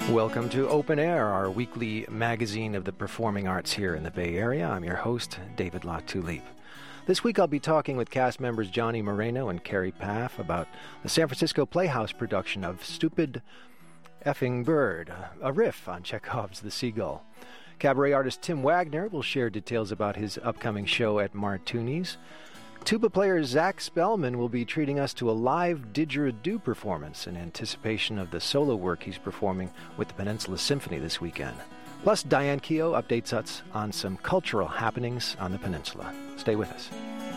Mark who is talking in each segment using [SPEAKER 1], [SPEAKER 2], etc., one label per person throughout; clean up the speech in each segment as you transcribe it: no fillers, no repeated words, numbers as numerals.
[SPEAKER 1] Welcome to Open Air, our weekly magazine of the performing arts here in the Bay Area. I'm your host, David Latulippe. This week I'll be talking with cast members Johnny Moreno and Carrie Paff about the San Francisco Playhouse production of Stupid Effing Bird, a riff on Chekhov's The Seagull. Cabaret artist Tim Wagner will share details about his upcoming show at Martuni's. Tuba player Zach Spellman will be treating us to a live didgeridoo performance in anticipation of the solo work he's performing with the Peninsula Symphony this weekend. Plus, Diane Keogh updates us on some cultural happenings on the peninsula. Stay with us.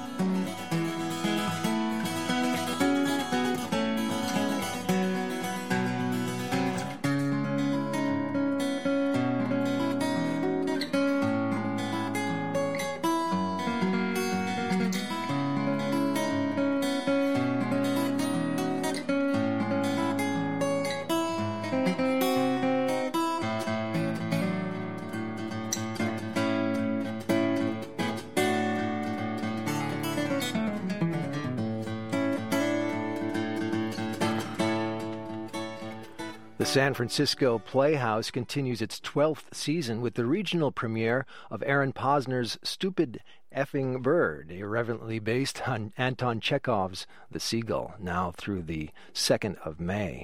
[SPEAKER 1] The San Francisco Playhouse continues its 12th season with the regional premiere of Aaron Posner's Stupid Effing Bird, irreverently based on Anton Chekhov's The Seagull, now through the 2nd of May.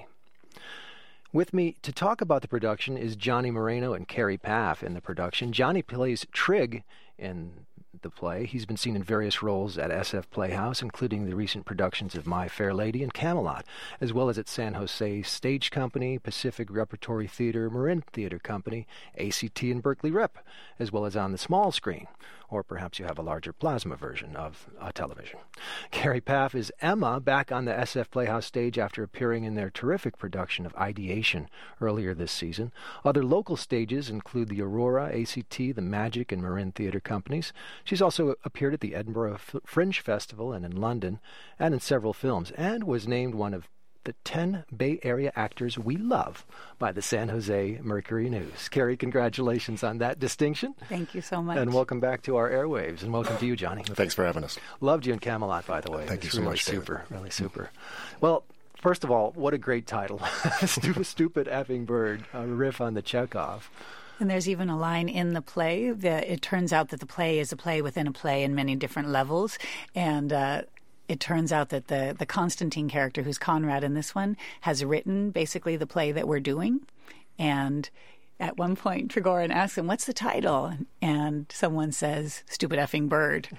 [SPEAKER 1] With me to talk about the production is Johnny Moreno and Carrie Paff in the production. Johnny plays Trig in the play. He's been seen in various roles at SF Playhouse, including the recent productions of My Fair Lady and Camelot, as well as at San Jose Stage Company, Pacific Repertory Theater, Marin Theater Company, ACT and Berkeley Rep, as well as on the small screen, or perhaps you have a larger plasma version of television. Carrie Paff is Emma, back on the SF Playhouse stage after appearing in their terrific production of Ideation earlier this season. Other local stages include the Aurora, ACT, the Magic, and Marin Theater Companies. She's also appeared at the Edinburgh Fringe Festival and in London, and in several films, and was named one of the 10 Bay Area actors we love by the San Jose Mercury News. Carrie, congratulations on that distinction.
[SPEAKER 2] Thank you so much.
[SPEAKER 1] And welcome back to our airwaves, and welcome to you, Johnny.
[SPEAKER 3] Thanks for having us.
[SPEAKER 1] Loved you in Camelot, by the way.
[SPEAKER 3] Thank you so much,
[SPEAKER 1] super, David. Really super. Well, first of all, what a great title. Stupid Effing Bird, a riff on the Chekhov.
[SPEAKER 2] And there's even a line in the play that it turns out that the play is a play within a play in many different levels. And it turns out that the Constantine character, who's Conrad in this one, has written basically the play that we're doing. And at one point, Trigorin asks him, "What's the title?" And someone says, "Stupid Effing Bird."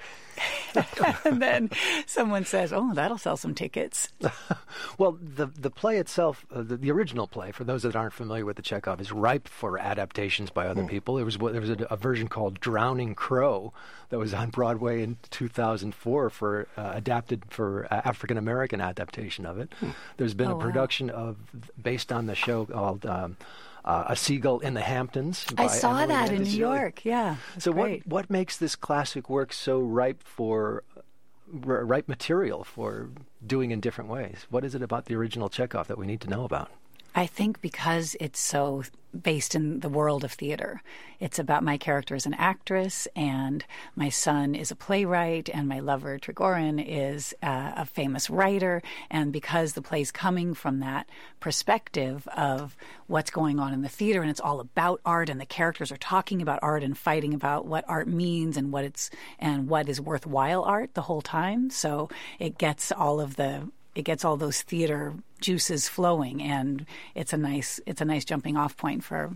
[SPEAKER 2] And then someone says, "Oh, that'll sell some tickets."
[SPEAKER 1] Well, the play itself, the original play, for those that aren't familiar with the Chekhov, is ripe for adaptations by other people. There was a version called Drowning Crow that was on Broadway in 2004 for adapted for African American adaptation of it. There's been a production based on the show called A Seagull in the Hamptons.
[SPEAKER 2] I saw that in New York. Yeah.
[SPEAKER 1] So what makes this classic work so ripe material for doing in different ways? What is it about the original Chekhov that we need to know about?
[SPEAKER 2] I think because it's so based in the world of theater. It's about my character as an actress, and my son is a playwright, and my lover, Trigorin, is a famous writer. And because the play's coming from that perspective of what's going on in the theater, and it's all about art, and the characters are talking about art and fighting about what art means and what is worthwhile art the whole time. So it gets all those theater juices flowing, and it's a nice jumping off point for.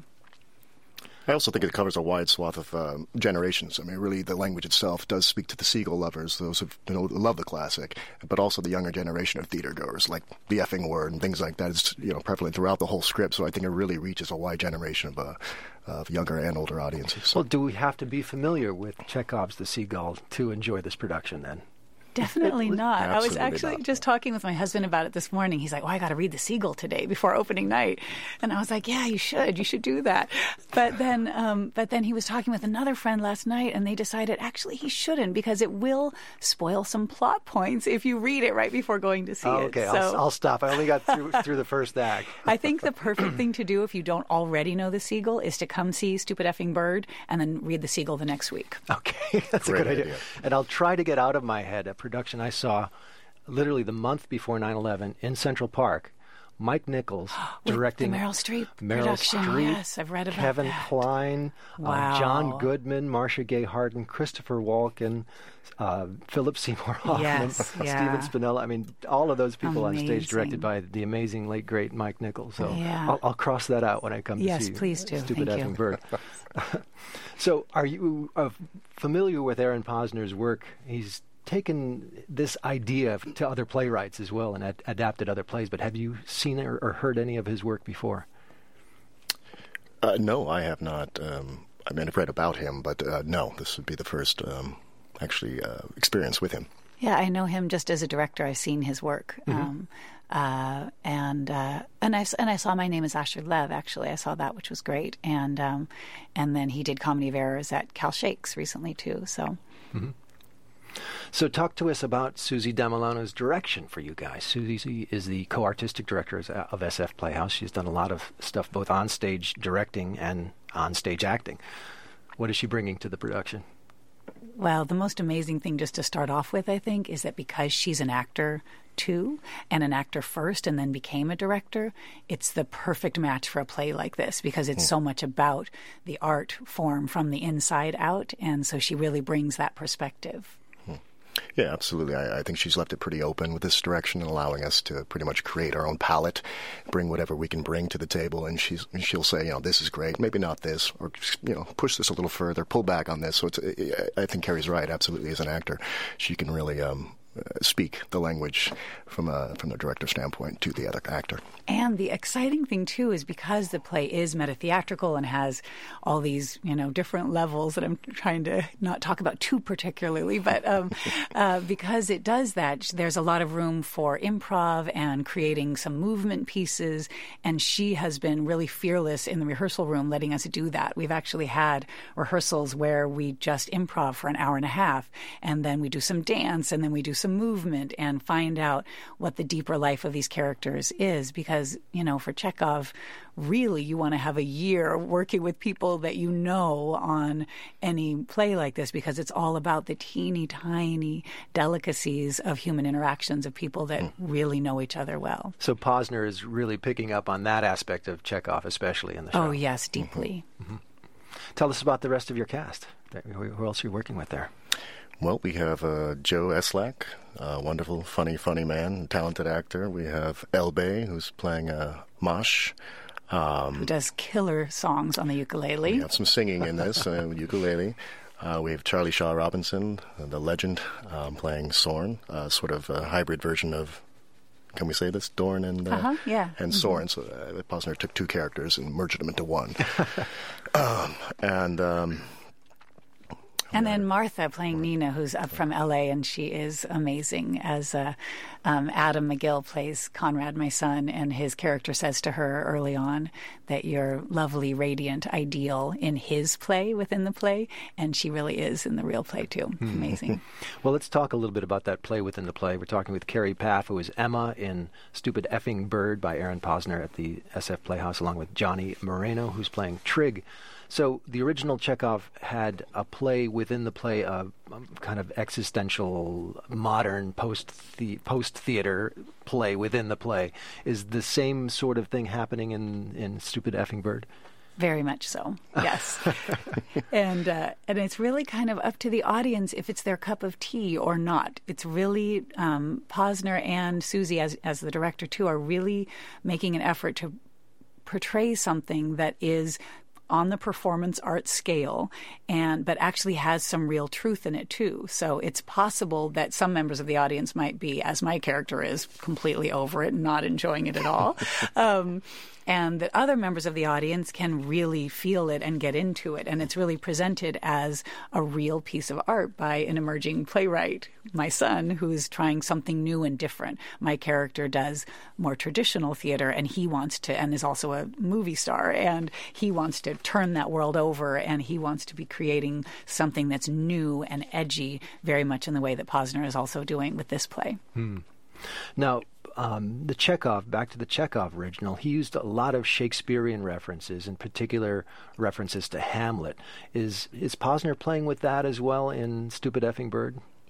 [SPEAKER 3] I also think it covers a wide swath of generations. I mean, really, the language itself does speak to the Seagull lovers, those who love the classic, but also the younger generation of theater goers, like the effing word and things like that. It's prevalent throughout the whole script. So I think it really reaches a wide generation of younger and older audiences.
[SPEAKER 1] Well, do we have to be familiar with Chekhov's The Seagull to enjoy this production then?
[SPEAKER 2] Definitely not. I was actually
[SPEAKER 3] not.
[SPEAKER 2] just talking with my husband about it this morning. He's like, I got to read The Seagull today before opening night. And I was like, yeah, you should do that. But then he was talking with another friend last night, and they decided actually he shouldn't, because it will spoil some plot points if you read it right before going to see it.
[SPEAKER 1] Okay, so, I'll stop. I only got through the first act.
[SPEAKER 2] I think the perfect thing to do if you don't already know The Seagull is to come see Stupid Effing Bird and then read The Seagull the next week.
[SPEAKER 1] Okay, that's a good idea. And I'll try to get out of my head a production I saw literally the month before 9/11 in Central Park, Mike Nichols
[SPEAKER 2] With
[SPEAKER 1] directing
[SPEAKER 2] the Meryl Streep
[SPEAKER 1] Meryl
[SPEAKER 2] production.
[SPEAKER 1] Streep,
[SPEAKER 2] Yes, I've read about
[SPEAKER 1] Kevin
[SPEAKER 2] that.
[SPEAKER 1] Kline,
[SPEAKER 2] Wow.
[SPEAKER 1] John Goodman, Marcia Gay Harden, Christopher Walken, Philip Seymour Hoffman,
[SPEAKER 2] Yes, yeah.
[SPEAKER 1] Stephen Spinella. I mean, all of those people on stage,
[SPEAKER 2] Amazing.
[SPEAKER 1] directed by the amazing late great Mike Nichols. So
[SPEAKER 2] Yeah.
[SPEAKER 1] I'll cross that out when I come to
[SPEAKER 2] Yes,
[SPEAKER 1] see
[SPEAKER 2] please do.
[SPEAKER 1] Stupid
[SPEAKER 2] Thank you.
[SPEAKER 1] Effing Bird. So, are you familiar with Aaron Posner's work? He's taken this idea to other playwrights as well and adapted other plays, but have you seen or heard any of his work before?
[SPEAKER 3] No, I have not. I mean, I've read about him, but no, this would be the first experience with him.
[SPEAKER 2] Yeah, I know him just as a director. I've seen his work. And I saw My Name is Asher Lev, actually. I saw that, which was great. And then he did Comedy of Errors at Cal Shakes recently, too. So...
[SPEAKER 1] Mm-hmm. So talk to us about Susie Damilano's direction for you guys. Susie is the co-artistic director of SF Playhouse. She's done a lot of stuff, both on-stage directing and on-stage acting. What is she bringing to the production?
[SPEAKER 2] Well, the most amazing thing just to start off with, I think, is that because she's an actor too, and an actor first and then became a director, it's the perfect match for a play like this because it's so much about the art form from the inside out, and so she really brings that perspective.
[SPEAKER 3] Yeah, absolutely. I think she's left it pretty open with this direction and allowing us to pretty much create our own palette, bring whatever we can bring to the table, and she'll say, this is great, maybe not this, or push this a little further, pull back on this. So I think Carrie's right. Absolutely, as an actor, she can really speak the language from the director's standpoint to the other actor.
[SPEAKER 2] And the exciting thing, too, is because the play is meta-theatrical and has all these, different levels that I'm trying to not talk about too particularly, but because it does that, there's a lot of room for improv and creating some movement pieces, and she has been really fearless in the rehearsal room letting us do that. We've actually had rehearsals where we just improv for an hour and a half, and then we do some dance, and then we do some movement and find out what the deeper life of these characters is. Because, for Chekhov, really you want to have a year working with people that you know on any play like this, because it's all about the teeny tiny delicacies of human interactions of people that really know each other well.
[SPEAKER 1] So Posner is really picking up on that aspect of Chekhov, especially in the show.
[SPEAKER 2] Oh, yes, deeply.
[SPEAKER 1] Mm-hmm. Tell us about the rest of your cast. Who else are you working with there?
[SPEAKER 3] Well, we have Joe Eslak, a wonderful, funny man, talented actor. We have Elbe, who's playing Mosh.
[SPEAKER 2] Who does killer songs on the ukulele.
[SPEAKER 3] We have some singing in this, ukulele. We have Charlie Shaw Robinson, the legend, playing Sorn, sort of a hybrid version of, can we say this, Dorn and Sorn. So Posner took two characters and merged them into one.
[SPEAKER 2] And then Martha playing Nina, who's up from L.A., and she is amazing. As Adam McGill plays Conrad, my son, and his character says to her early on that you're lovely, radiant, ideal in his play within the play, and she really is in the real play, too. It's amazing.
[SPEAKER 1] Well, let's talk a little bit about that play within the play. We're talking with Carrie Paff, who is Emma in Stupid Effing Bird by Aaron Posner at the SF Playhouse, along with Johnny Moreno, who's playing Trig. So the original Chekhov had a play within the play, a kind of existential, modern post-theater play within the play. Is the same sort of thing happening in Stupid Effing Bird?
[SPEAKER 2] Very much so, yes. And it's really kind of up to the audience if it's their cup of tea or not. It's really Posner and Susie, as the director too, are really making an effort to portray something that is on the performance art scale, but actually has some real truth in it too. So it's possible that some members of the audience might be, as my character is, completely over it and not enjoying it at all. And that other members of the audience can really feel it and get into it. And it's really presented as a real piece of art by an emerging playwright, my son, who's trying something new and different. My character does more traditional theater, and he wants to, and is also a movie star, and he wants to turn that world over, and he wants to be creating something that's new and edgy, very much in the way that Posner is also doing with this play.
[SPEAKER 1] Now, the Chekhov, back to the Chekhov original, he used a lot of Shakespearean references, in particular references to Hamlet. Is Posner playing with that as well in Stupid Effing Bird?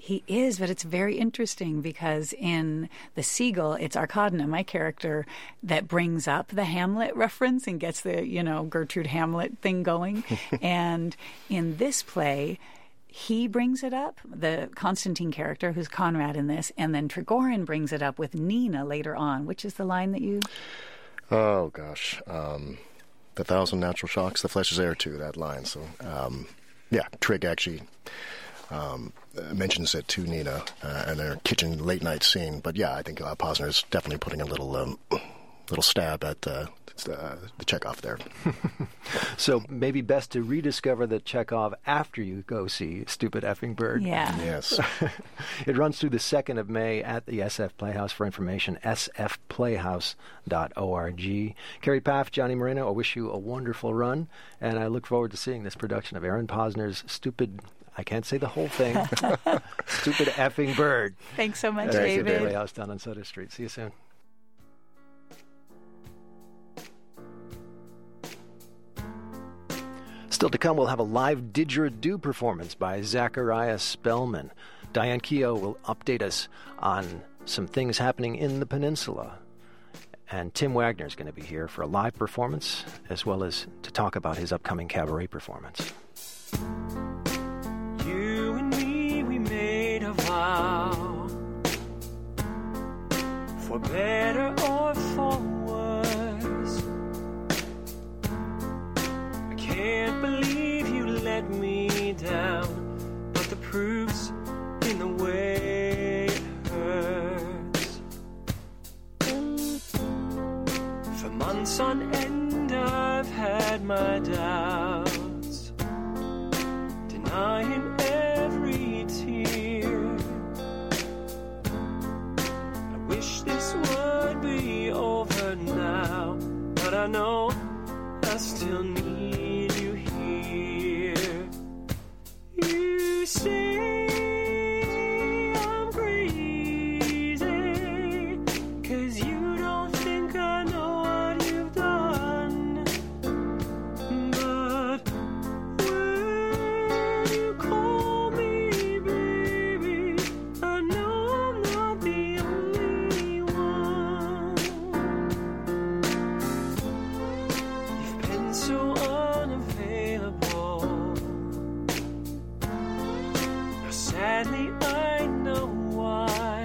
[SPEAKER 2] He is, but it's very interesting because in The Seagull, it's Arkadina, my character, that brings up the Hamlet reference and gets the, Gertrude Hamlet thing going. And in this play, he brings it up, the Constantine character, who's Conrad in this, and then Trigorin brings it up with Nina later on. Which is the line that you...
[SPEAKER 3] Oh, gosh. The thousand natural shocks, the flesh is heir to, that line. So, Trig actually... mentions it to Nina in their kitchen late night scene, but I think Posner is definitely putting a little stab at the Chekhov there.
[SPEAKER 1] So maybe best to rediscover the Chekhov after you go see Stupid Effing Bird.
[SPEAKER 2] Yeah.
[SPEAKER 3] Yes.
[SPEAKER 1] It runs through the 2nd of May at the SF Playhouse. For information, sfplayhouse.org. Carrie Paff, Johnny Moreno, I wish you a wonderful run, and I look forward to seeing this production of Aaron Posner's I can't say the whole thing. Stupid Effing Bird.
[SPEAKER 2] Thanks so much,
[SPEAKER 3] David.
[SPEAKER 2] David.
[SPEAKER 1] Playhouse down on Sutter Street. See you soon. Still to come, we'll have a live didgeridoo performance by Zachariah Spellman. Diane Keogh will update us on some things happening in the peninsula. And Tim Wagner is going to be here for a live performance, as well as to talk about his upcoming cabaret performance.
[SPEAKER 4] You and me, we made a vow, for better or for worse. I can't believe you let me down, but the proof's in the way it hurts. For months on end I've had my doubts, denying every tear. I wish this would be over now, but I know I still need you here. You say I'm crazy, 'cause you don't think I know what you've done. But when you call me baby, I know I'm not the only one. You've been so unavailable. Now sadly I know why.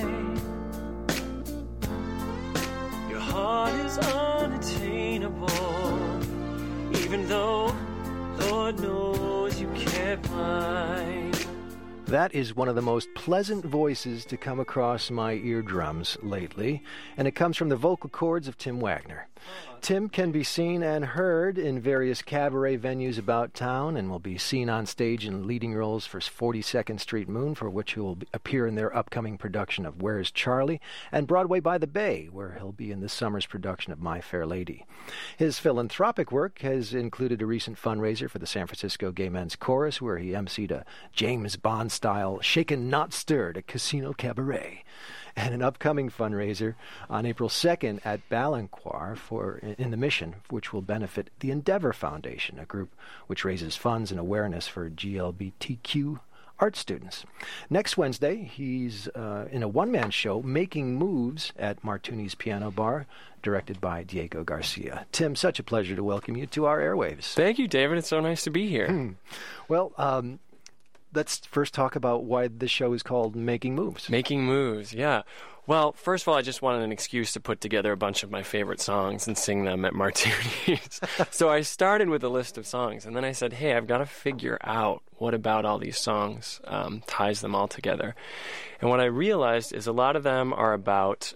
[SPEAKER 4] Your heart is unattainable, even though Lord knows you kept mine.
[SPEAKER 1] That is one of the most pleasant voices to come across my eardrums lately, and it comes from the vocal cords of Tim Wagner. Tim can be seen and heard in various cabaret venues about town and will be seen on stage in leading roles for 42nd Street Moon, for which he will appear in their upcoming production of Where's Charlie, and Broadway by the Bay, where he'll be in this summer's production of My Fair Lady. His philanthropic work has included a recent fundraiser for the San Francisco Gay Men's Chorus, where he emceed a James Bond-style Shaken Not Stirred, a casino cabaret, and an upcoming fundraiser on April 2nd at Balancourt in the Mission, which will benefit the Endeavor Foundation, a group which raises funds and awareness for GLBTQ art students. Next Wednesday, he's in a one-man show, Making Moves, at Martuni's Piano Bar, directed by Diego Garcia. Tim, such a pleasure to welcome you to our airwaves.
[SPEAKER 5] Thank you, David. It's so nice to be here.
[SPEAKER 1] Well, let's first talk about why the show is called Making Moves.
[SPEAKER 5] Making Moves, yeah. Well, first of all, I just wanted an excuse to put together a bunch of my favorite songs and sing them at Martuni's. So I started with a list of songs, and then I said, hey, I've got to figure out what about all these songs ties them all together. And what I realized is a lot of them are about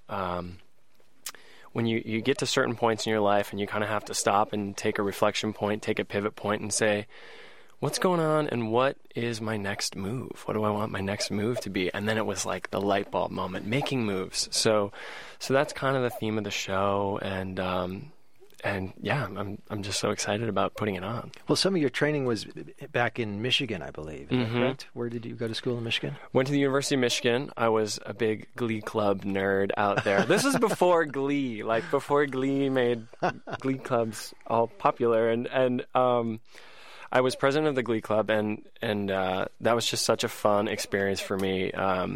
[SPEAKER 5] when you get to certain points in your life and you kind of have to stop and take a reflection point, take a pivot point and say, what's going on and what is my next move? What do I want my next move to be? And then it was like the light bulb moment, making moves. So that's kind of the theme of the show, and yeah, I'm just so excited about putting it on.
[SPEAKER 1] Well, some of your training was back in Michigan, I believe. Is that correct? Where did you go to school in Michigan?
[SPEAKER 5] Went to the University of Michigan. I was a big Glee Club nerd out there. This is before Glee, before Glee made Glee Clubs all popular, and I was president of the Glee Club, and that was just such a fun experience for me.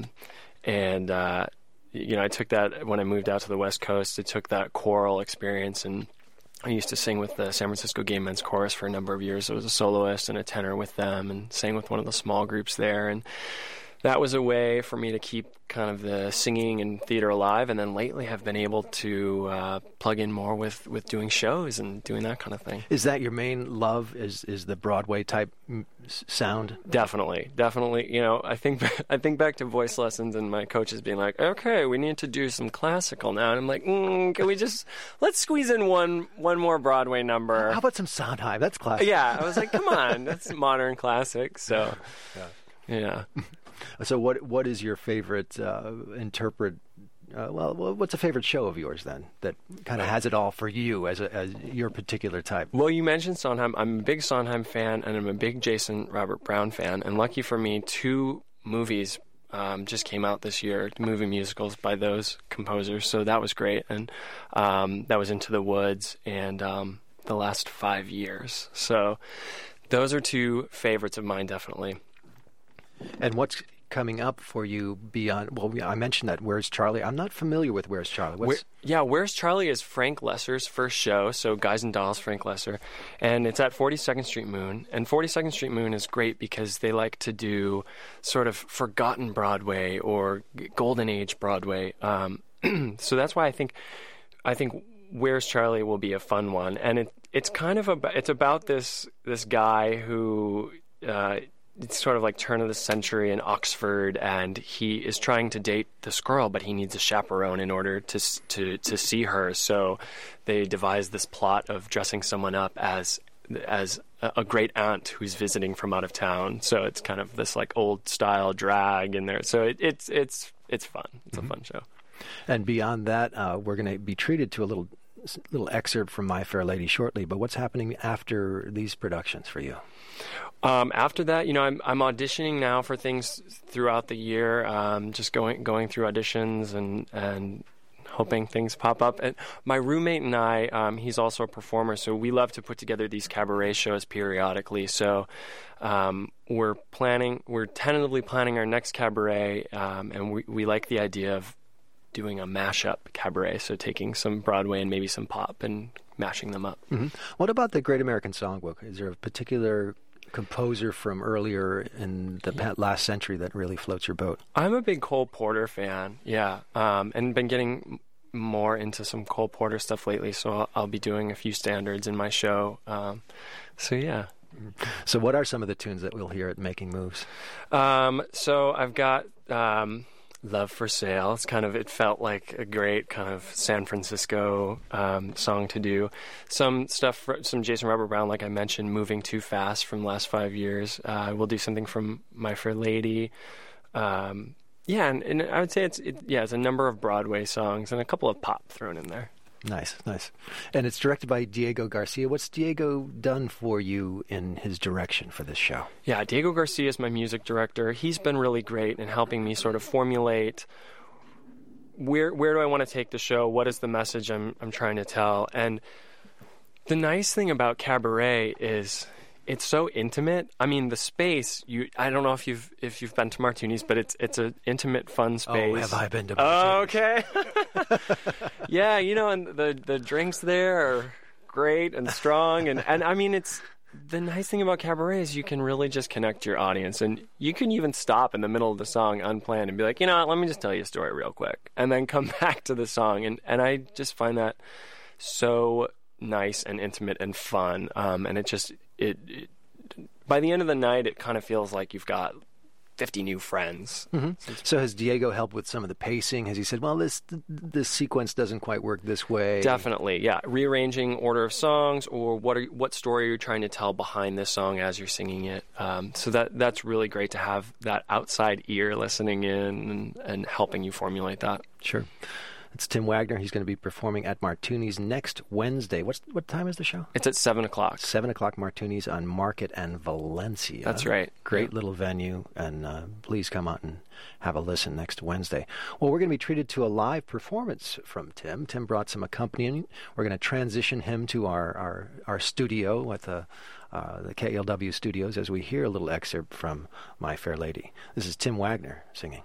[SPEAKER 5] I took that when I moved out to the West Coast. I took that choral experience, and I used to sing with the San Francisco Gay Men's Chorus for a number of years. I was a soloist and a tenor with them, and sang with one of the small groups there. And that was a way for me to keep kind of the singing and theater alive. And then lately I've been able to plug in more with doing shows and doing that kind of thing.
[SPEAKER 1] Is that your main love, is the Broadway type sound? Definitely.
[SPEAKER 5] I think back to voice lessons and my coaches being like, okay, we need to do some classical now. And I'm like, can we let's squeeze in one more Broadway number.
[SPEAKER 1] How about some Sondheim? That's classic.
[SPEAKER 5] Yeah, I was like, come on, that's modern classic. So, yeah.
[SPEAKER 1] So what is your favorite interpret? What's a favorite show of yours then that kind of has it all for you as your particular type?
[SPEAKER 5] Well, you mentioned Sondheim. I'm a big Sondheim fan, and I'm a big Jason Robert Brown fan. And lucky for me, 2 movies just came out this year, movie musicals by those composers. So that was great. And that was Into the Woods and The Last 5 Years. So those are 2 favorites of mine, definitely.
[SPEAKER 1] And what's coming up for you beyond? Well, I mentioned that Where's Charlie? I'm not familiar with Where's Charlie.
[SPEAKER 5] Where's Charlie is Frank Lesser's first show, so Guys and Dolls, Frank Lesser, and it's at 42nd Street Moon. And 42nd Street Moon is great because they like to do sort of forgotten Broadway or golden age Broadway. So that's why I think Where's Charlie will be a fun one, and it's kind of about this guy who. It's sort of like turn of the century in Oxford, and he is trying to date this girl, but he needs a chaperone in order to see her. So they devise this plot of dressing someone up as a great aunt who's visiting from out of town. So it's kind of this like old style drag in there. So it's fun. It's a fun show.
[SPEAKER 1] And beyond that, we're going to be treated to a little excerpt from My Fair Lady shortly. But what's happening after these productions for you?
[SPEAKER 5] After that, I'm auditioning now for things throughout the year, just going through auditions and hoping things pop up. And my roommate and I, he's also a performer, so we love to put together these cabaret shows periodically. So we're tentatively planning our next cabaret, and we like the idea of doing a mashup cabaret, so taking some Broadway and maybe some pop and mashing them up.
[SPEAKER 1] Mm-hmm. What about the Great American Songbook? Is there a particular composer from earlier in the last century that really floats your boat?
[SPEAKER 5] I'm a big Cole Porter fan, and been getting more into some Cole Porter stuff lately, so I'll be doing a few standards in my show. So
[SPEAKER 1] what are some of the tunes that we'll hear at Making Moves?
[SPEAKER 5] So I've got Love for Sale. It felt like a great kind of San Francisco song to do. Some stuff, some Jason Robert Brown, like I mentioned, Moving Too Fast from the last 5 years. We'll do something from My Fair Lady. And I would say it's a number of Broadway songs and a couple of pop thrown in there.
[SPEAKER 1] Nice. And it's directed by Diego Garcia. What's Diego done for you in his direction for this show?
[SPEAKER 5] Yeah, Diego Garcia is my music director. He's been really great in helping me sort of formulate where do I want to take the show? What is the message I'm trying to tell? And the nice thing about cabaret is it's so intimate. I mean, the space, I don't know if you've been to Martuni's, but it's an intimate, fun space.
[SPEAKER 1] Oh, have I been to Martuni's?
[SPEAKER 5] Oh, okay. Yeah, and the drinks there are great and strong. And I mean, it's the nice thing about cabaret is you can really just connect to your audience. And you can even stop in the middle of the song unplanned and be like, let me just tell you a story real quick. And then come back to the song. And I just find that so nice and intimate and fun. And it by the end of the night, it kind of feels like you've got 50 new friends.
[SPEAKER 1] Mm-hmm. So has Diego helped with some of the pacing? Has he said, well, this sequence doesn't quite work this way?
[SPEAKER 5] Definitely, yeah. Rearranging order of songs, or what story are you trying to tell behind this song as you're singing it? So that's really great to have that outside ear listening in and helping you formulate that.
[SPEAKER 1] Sure. It's Tim Wagner. He's going to be performing at Martuni's next Wednesday. What time is the show?
[SPEAKER 5] It's at 7 o'clock.
[SPEAKER 1] 7 o'clock Martuni's on Market and Valencia.
[SPEAKER 5] That's right.
[SPEAKER 1] Great little venue, and please come out and have a listen next Wednesday. Well, we're going to be treated to a live performance from Tim. Tim brought some accompaniment. We're going to transition him to our studio at the KLW studios as we hear a little excerpt from My Fair Lady. This is Tim Wagner singing.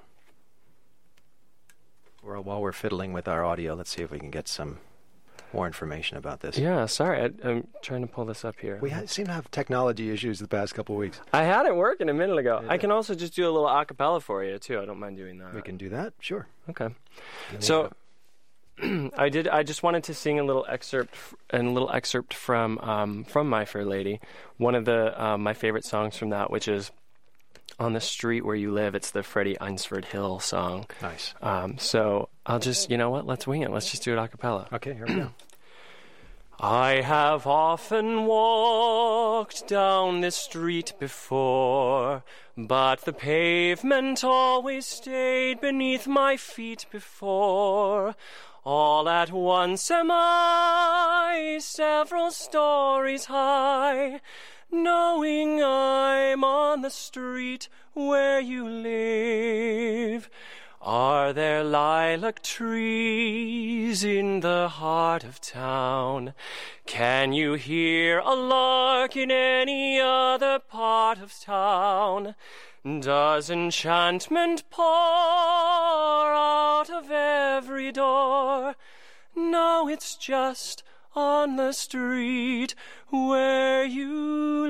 [SPEAKER 1] While we're fiddling with our audio, let's see if we can get some more information about this.
[SPEAKER 5] Yeah, sorry. I'm trying to pull this up here.
[SPEAKER 1] We seem to have technology issues the past couple of weeks.
[SPEAKER 5] I had it working a minute ago. I can also just do a little a cappella for you, too. I don't mind doing that.
[SPEAKER 1] We can do that? Sure.
[SPEAKER 5] Okay. So I just wanted to sing a little excerpt from My Fair Lady. One of the my favorite songs from that, which is On the Street Where You Live. It's the Freddie Einsford Hill song.
[SPEAKER 1] Nice.
[SPEAKER 5] So I'll just, you know what? Let's wing it. Let's just do it a cappella.
[SPEAKER 1] Okay, here we go.
[SPEAKER 5] I have often walked down this street before, but the pavement always stayed beneath my feet before. All at once am I several stories high, knowing I'm on the street where you live. Are there lilac trees in the heart of town? Can you hear a lark in any other part of town? Does enchantment pour out of every door? No, it's just on the street where you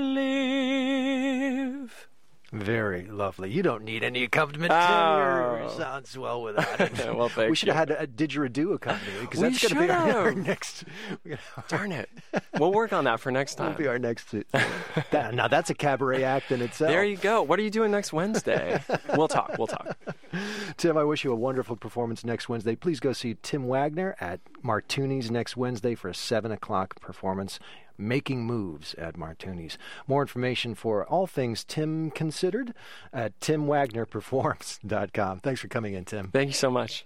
[SPEAKER 5] live.
[SPEAKER 1] Very lovely. You don't need any accompaniment, Tim. You sound swell without it.
[SPEAKER 5] Well, thank
[SPEAKER 1] we should
[SPEAKER 5] you.
[SPEAKER 1] have had a didgeridoo accompaniment because
[SPEAKER 5] We
[SPEAKER 1] that's going to be our
[SPEAKER 5] should
[SPEAKER 1] next.
[SPEAKER 5] Darn it. We'll work on that for next time.
[SPEAKER 1] That'll be our next. Now that's a cabaret act in itself.
[SPEAKER 5] There you go. What are you doing next Wednesday? We'll talk.
[SPEAKER 1] Tim, I wish you a wonderful performance next Wednesday. Please go see Tim Wagner at Martuni's next Wednesday for a 7 o'clock performance. Making Moves at Martuni's. More information for all things Tim considered at timwagnerperforms.com. Thanks for coming in, Tim.
[SPEAKER 5] Thank you so much.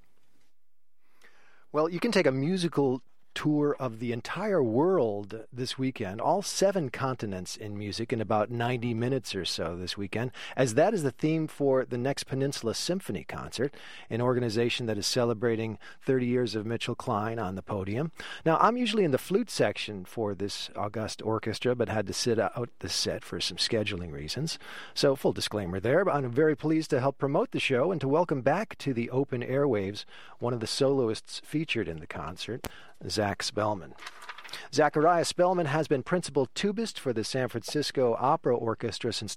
[SPEAKER 1] Well, you can take a musical tour of the entire world this weekend, all 7 continents in music in about 90 minutes or so this weekend, as that is the theme for the Next Peninsula Symphony Concert, an organization that is celebrating 30 years of Mitchell Klein on the podium. Now, I'm usually in the flute section for this august orchestra, but had to sit out the set for some scheduling reasons. So, full disclaimer there, but I'm very pleased to help promote the show and to welcome back to the open airwaves one of the soloists featured in the concert, Zach Spellman. Zachariah Spellman has been principal tubist for the San Francisco Opera Orchestra since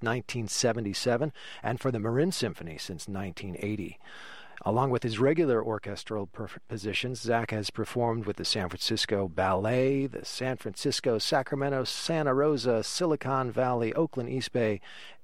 [SPEAKER 1] 1977 and for the Marin Symphony since 1980. Along with his regular orchestral positions, Zach has performed with the San Francisco Ballet, the San Francisco, Sacramento, Santa Rosa, Silicon Valley, Oakland East Bay,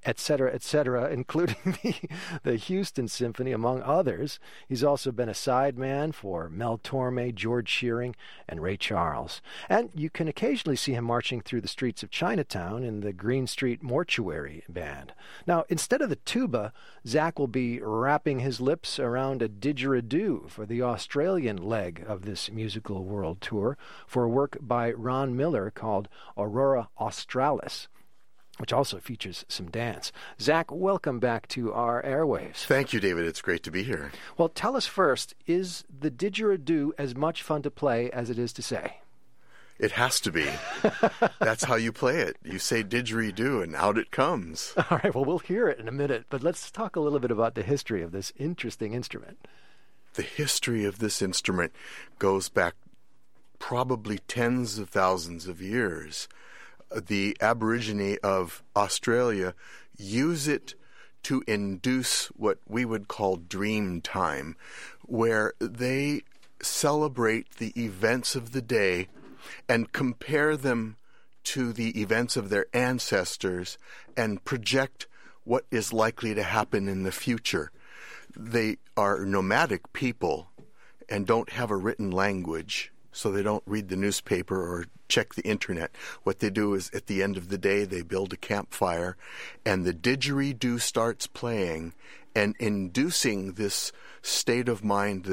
[SPEAKER 1] etc., including the Houston Symphony, among others. He's also been a sideman for Mel Torme, George Shearing, and Ray Charles. And you can occasionally see him marching through the streets of Chinatown in the Green Street Mortuary Band. Now, instead of the tuba, Zach will be wrapping his lips around a didgeridoo for the Australian leg of this musical world tour for a work by Ron Miller called Aurora Australis, which also features some dance. Zach, welcome back to our airwaves.
[SPEAKER 6] Thank you, David. It's great to be here.
[SPEAKER 1] Well, tell us first, is the didgeridoo as much fun to play as it is to say?
[SPEAKER 6] It has to be. That's how you play it. You say didgeridoo, and out it comes.
[SPEAKER 1] All right, well, we'll hear it in a minute, but let's talk a little bit about the history of this interesting instrument.
[SPEAKER 6] The history of this instrument goes back probably tens of thousands of years. The Aborigine of Australia use it to induce what we would call dream time, where they celebrate the events of the day and compare them to the events of their ancestors and project what is likely to happen in the future. They are nomadic people and don't have a written language, so they don't read the newspaper or check the internet. What they do is, at the end of the day, they build a campfire, and the didgeridoo starts playing and inducing this state of mind that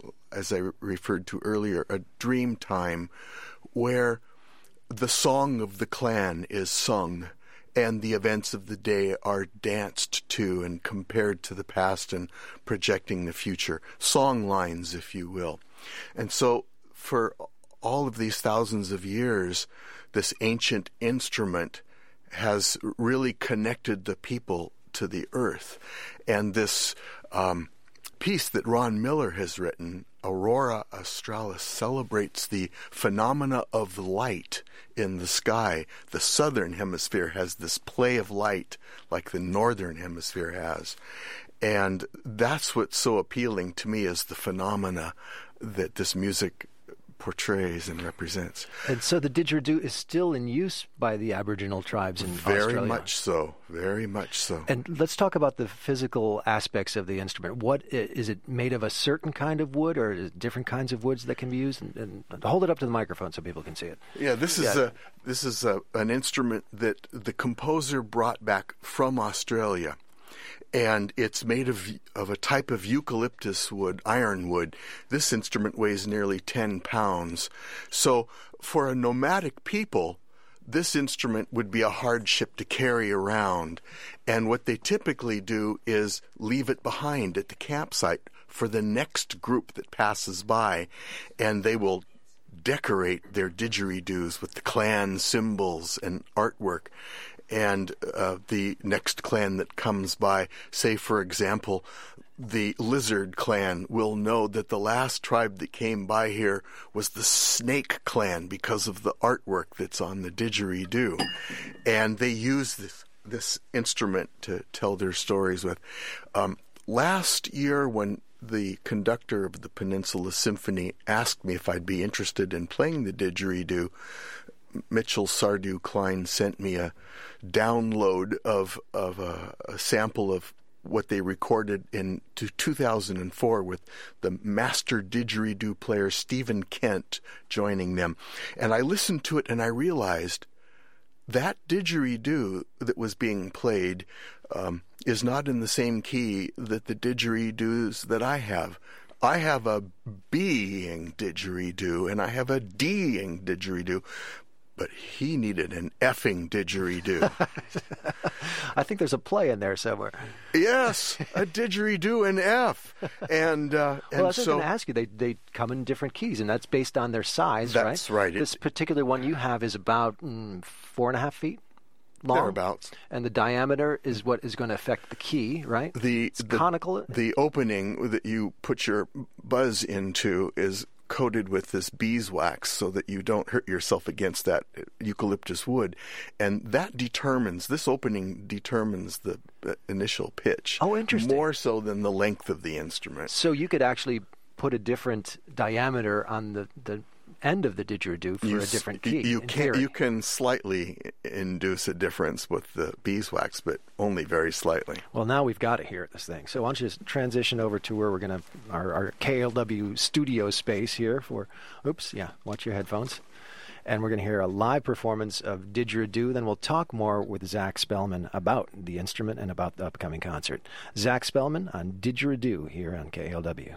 [SPEAKER 6] as I referred to earlier, a dream time where the song of the clan is sung and the events of the day are danced to and compared to the past and projecting the future. Song lines, if you will. And so for all of these thousands of years, this ancient instrument has really connected the people to the earth. And this piece that Ron Miller has written, Aurora Australis, celebrates the phenomena of light in the sky. The southern hemisphere has this play of light like the northern hemisphere has. And that's what's so appealing to me, is the phenomena that this music portrays and represents.
[SPEAKER 1] And so the didgeridoo is still in use by the Aboriginal tribes in Australia.
[SPEAKER 6] Very much so. Very much so.
[SPEAKER 1] And let's talk about the physical aspects of the instrument. What is it made of? A certain kind of wood, or is it different kinds of woods that can be used? And hold it up to the microphone so people can see it.
[SPEAKER 6] Yeah, this is an instrument that the composer brought back from Australia. And it's made of a type of eucalyptus wood, ironwood. This instrument weighs nearly 10 pounds. So for a nomadic people, this instrument would be a hardship to carry around. And what they typically do is leave it behind at the campsite for the next group that passes by. And they will decorate their didgeridoos with the clan symbols and artwork. And the next clan that comes by, say, for example, the Lizard clan, will know that the last tribe that came by here was the Snake clan because of the artwork that's on the didgeridoo. And they use this instrument to tell their stories with. Last year, when the conductor of the Peninsula Symphony asked me if I'd be interested in playing the didgeridoo, Mitchell Sardu Klein sent me a download of a sample of what they recorded in 2004 with the master didgeridoo player Stephen Kent joining them. And I listened to it and I realized that didgeridoo that was being played is not in the same key that the didgeridoos that I have. I have a B-ing didgeridoo and I have a D-ing didgeridoo. But he needed an effing didgeridoo.
[SPEAKER 1] I think there's a play in there somewhere.
[SPEAKER 6] Yes, a didgeridoo in F. And
[SPEAKER 1] well, I was going to ask you, they come in different keys, and that's based on their size, right?
[SPEAKER 6] That's right.
[SPEAKER 1] This particular one you have is about 4.5 feet long.
[SPEAKER 6] Thereabouts.
[SPEAKER 1] And the diameter is what is going to affect the key, right? It's conical.
[SPEAKER 6] The opening that you put your buzz into is coated with this beeswax so that you don't hurt yourself against that eucalyptus wood. And that this opening determines the initial pitch.
[SPEAKER 1] Oh, interesting.
[SPEAKER 6] More so than the length of the instrument.
[SPEAKER 1] So you could actually put a different diameter on the end of the didgeridoo for a different key.
[SPEAKER 6] You can slightly induce a difference with the beeswax, but only very slightly.
[SPEAKER 1] Well, now we've got it here at this thing. So why don't you just transition over to where we're going to our KLW studio space here for. Watch your headphones. And we're going to hear a live performance of didgeridoo. Then we'll talk more with Zach Spellman about the instrument and about the upcoming concert. Zach Spellman on didgeridoo here on KLW.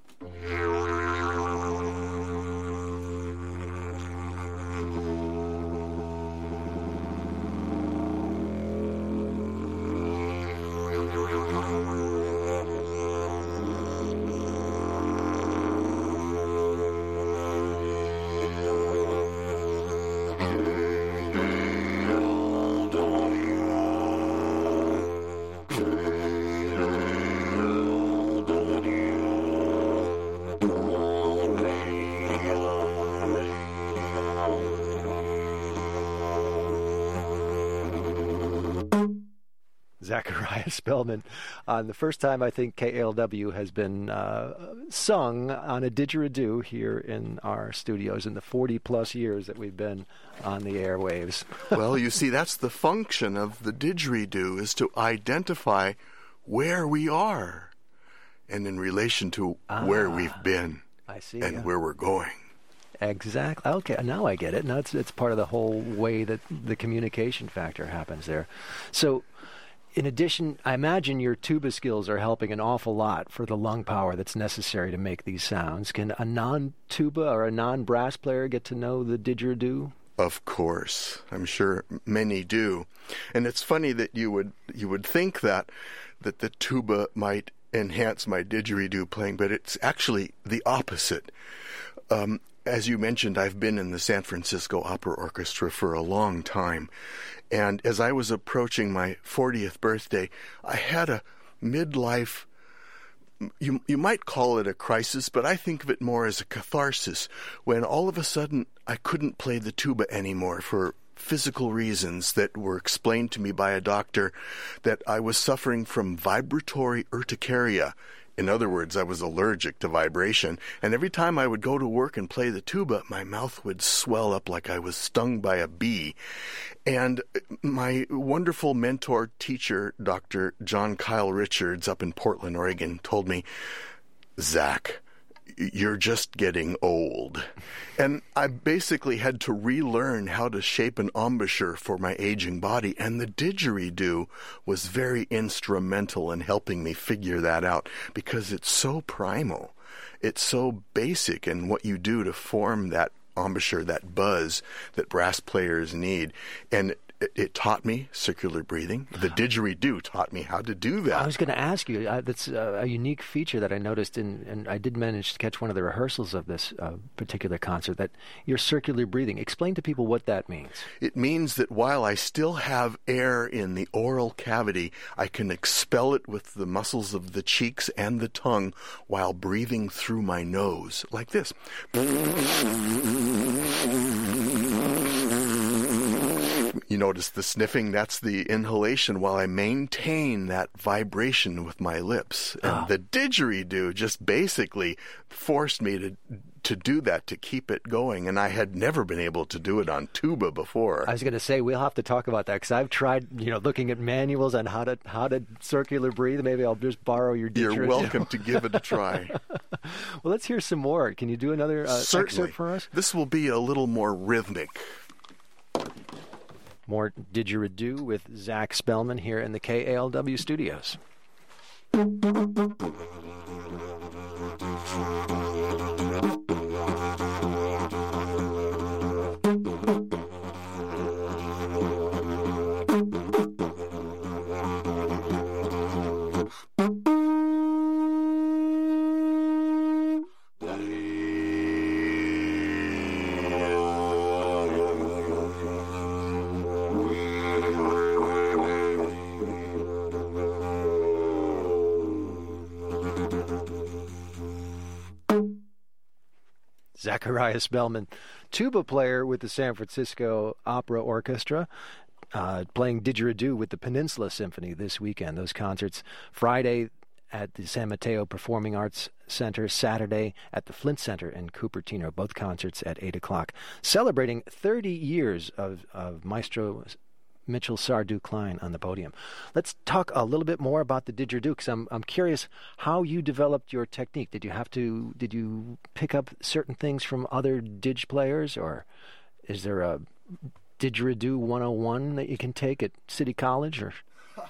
[SPEAKER 1] Zachariah Spellman on the first time I think KLW has been sung on a didgeridoo here in our studios in the 40-plus years that we've been on the airwaves.
[SPEAKER 6] Well, you see, that's the function of the didgeridoo, is to identify where we are and in relation to where we've been.
[SPEAKER 1] I see,
[SPEAKER 6] and where we're going.
[SPEAKER 1] Exactly. Okay, now I get it. Now it's part of the whole way that the communication factor happens there. So In addition, I imagine your tuba skills are helping an awful lot for the lung power that's necessary to make these sounds. Can a non-tuba or a non-brass player get to know the didgeridoo?
[SPEAKER 6] Of course. I'm sure many do. And it's funny that you would think that the tuba might enhance my didgeridoo playing, but it's actually the opposite. As you mentioned, I've been in the San Francisco Opera Orchestra for a long time. And as I was approaching my 40th birthday, I had a midlife, you might call it a crisis, but I think of it more as a catharsis, when all of a sudden I couldn't play the tuba anymore for physical reasons that were explained to me by a doctor, that I was suffering from vibratory urticaria. In other words, I was allergic to vibration, and every time I would go to work and play the tuba, my mouth would swell up like I was stung by a bee. And my wonderful mentor teacher, Dr. John Kyle Richards up in Portland, Oregon, told me, "Zach, you're just getting old." And I basically had to relearn how to shape an embouchure for my aging body, and the didgeridoo was very instrumental in helping me figure that out, because it's so primal. It's so basic in what you do to form that embouchure, that buzz that brass players need. And it taught me circular breathing. The didgeridoo taught me how to do that.
[SPEAKER 1] I was going to ask you, that's a unique feature that I noticed, and I did manage to catch one of the rehearsals of this particular concert, that you're circular breathing. Explain to people what that means.
[SPEAKER 6] It means that while I still have air in the oral cavity, I can expel it with the muscles of the cheeks and the tongue while breathing through my nose, like this. You notice the sniffing, that's the inhalation, while I maintain that vibration with my lips. And the didgeridoo just basically forced me to do that, to keep it going. And I had never been able to do it on tuba before.
[SPEAKER 1] I was going to say, we'll have to talk about that, because I've tried, looking at manuals on how to circular breathe. Maybe I'll just borrow your didgeridoo.
[SPEAKER 6] You're welcome to give it a try.
[SPEAKER 1] Well, let's hear some more. Can you do another excerpt for us?
[SPEAKER 6] This will be a little more rhythmic.
[SPEAKER 1] More didgeridoo with Zach Spellman here in the KALW studios. Zachariah Spellman, tuba player with the San Francisco Opera Orchestra, playing didgeridoo with the Peninsula Symphony this weekend. Those concerts Friday at the San Mateo Performing Arts Center, Saturday at the Flint Center in Cupertino, both concerts at 8 o'clock, celebrating 30 years of Maestro Mitchell Sardou Klein on the podium. Let's talk a little bit more about the didgeridoo, because I'm curious how you developed your technique. Did you pick up certain things from other didge players, or is there a didgeridoo 101 that you can take at City College? Or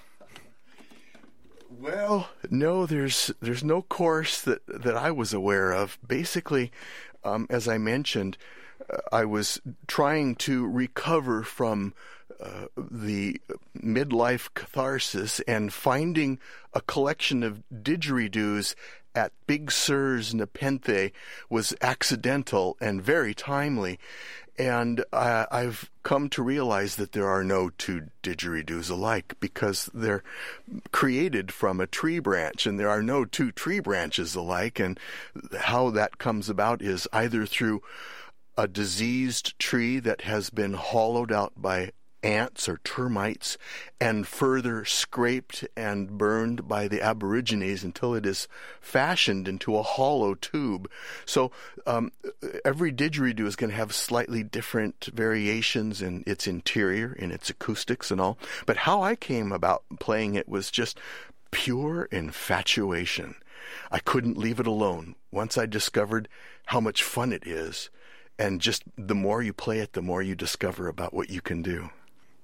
[SPEAKER 6] well, no, there's no course that I was aware of. Basically, as I mentioned, I was trying to recover from the midlife catharsis, and finding a collection of didgeridoos at Big Sur's Nepenthe was accidental and very timely. And I've come to realize that there are no two didgeridoos alike, because they're created from a tree branch, and there are no two tree branches alike. And how that comes about is either through a diseased tree that has been hollowed out by ants or termites and further scraped and burned by the Aborigines until it is fashioned into a hollow tube. So every didgeridoo is going to have slightly different variations in its interior, in its acoustics and all. But how I came about playing it was just pure infatuation. I couldn't leave it alone. Once I discovered how much fun it is, and just the more you play it, the more you discover about what you can do.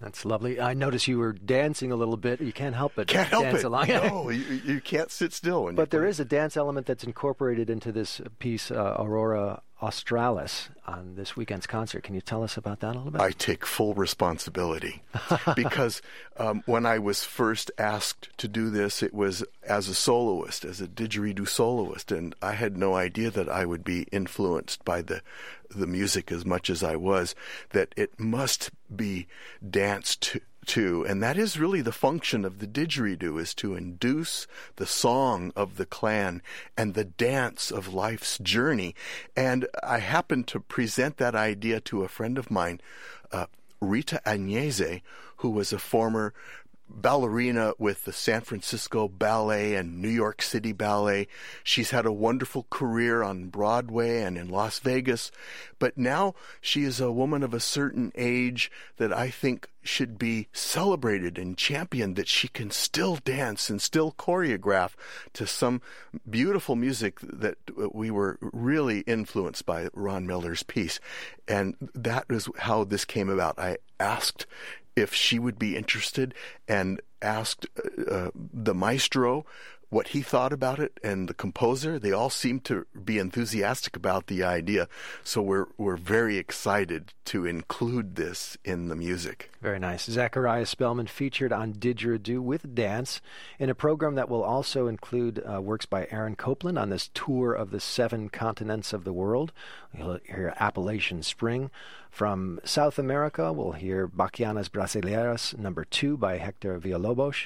[SPEAKER 1] That's lovely. I noticed you were dancing a little bit. You can't help but
[SPEAKER 6] Can't help
[SPEAKER 1] dance
[SPEAKER 6] it.
[SPEAKER 1] along.
[SPEAKER 6] No, you can't sit still. When
[SPEAKER 1] But
[SPEAKER 6] you
[SPEAKER 1] there
[SPEAKER 6] play.
[SPEAKER 1] is a dance element that's incorporated into this piece, Aurora Australis, on this weekend's concert. Can you tell us about that a little bit?
[SPEAKER 6] I take full responsibility because when I was first asked to do this, it was as a soloist, as a didgeridoo soloist, and I had no idea that I would be influenced by the music as much as I was, that it must be danced to, and that is really the function of the didgeridoo, is to induce the song of the clan and the dance of life's journey. And I happened to present that idea to a friend of mine, Rita Agnese, who was a former ballerina with the San Francisco Ballet and New York City Ballet. She's had a wonderful career on Broadway and in Las Vegas, but now she is a woman of a certain age that I think should be celebrated and championed, that she can still dance and still choreograph to some beautiful music that we were really influenced by Ron Miller's piece. And that is how this came about. I asked if she would be interested and asked the maestro what he thought about it, and the composer. They all seemed to be enthusiastic about the idea, so we're very excited to include this in the music.
[SPEAKER 1] Very nice. Zachariah Spellman featured on Didgeridoo with Dance in a program that will also include works by Aaron Copland on this tour of the 7 continents of the world. You'll hear Appalachian Spring. From South America, we'll hear Bachianas Brasileiras No. 2 by Hector Villalobos.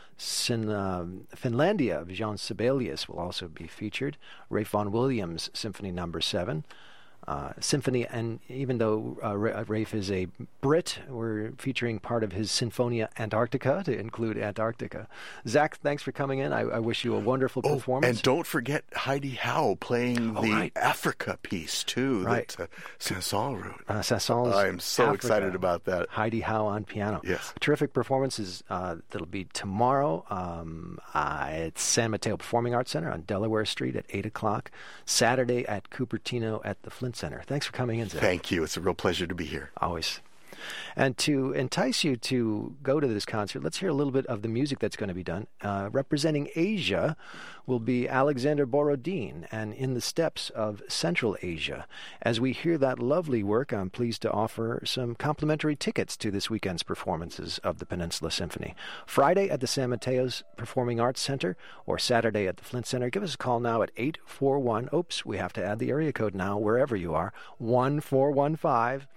[SPEAKER 1] Finlandia of Jean Sibelius will also be featured. Ralph Vaughan Williams Symphony No. 7. Symphony, and even though Rafe is a Brit, we're featuring part of his Sinfonia Antarctica to include Antarctica. Zach, thanks for coming in. I wish you a wonderful performance.
[SPEAKER 6] And don't forget Heidi Howe playing the Africa piece, too,
[SPEAKER 1] right.
[SPEAKER 6] that Sanson wrote.
[SPEAKER 1] Sanson's
[SPEAKER 6] I am so
[SPEAKER 1] Africa.
[SPEAKER 6] excited about that.
[SPEAKER 1] Heidi Howe on piano.
[SPEAKER 6] Yes.
[SPEAKER 1] Terrific performances that'll be tomorrow at San Mateo Performing Arts Center on Delaware Street at 8 o'clock. Saturday at Cupertino at the Flint Center. Thanks for coming in, Zach.
[SPEAKER 6] Thank you. It's a real pleasure to be here.
[SPEAKER 1] Always. And to entice you to go to this concert, let's hear a little bit of the music that's going to be done. Representing Asia will be Alexander Borodin and In the Steppes of Central Asia. As we hear that lovely work, I'm pleased to offer some complimentary tickets to this weekend's performances of the Peninsula Symphony. Friday at the San Mateo's Performing Arts Center or Saturday at the Flint Center. Give us a call now at 841, we have to add the area code now wherever you are, 1415